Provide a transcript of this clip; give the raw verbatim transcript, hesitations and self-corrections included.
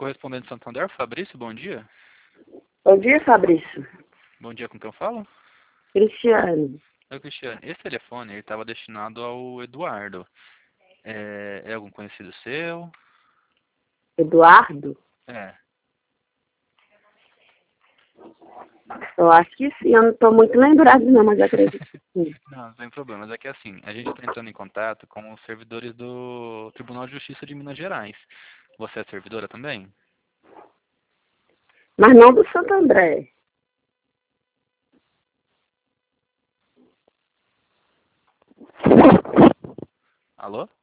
correspondente Santander, Fabrício, bom dia. Bom dia, Fabrício. Bom dia, com quem eu falo? Cristiano. Oi, Cristiano. Esse telefone estava destinado ao Eduardo. É, é algum conhecido seu? Eduardo? É. Eu acho que sim, eu não estou muito lembrado não, mas eu acredito que sim. Não, sem problemas. É que assim, a gente está entrando em contato com os servidores do Tribunal de Justiça de Minas Gerais. Você é servidora também? Mas não do Santo André. Alô?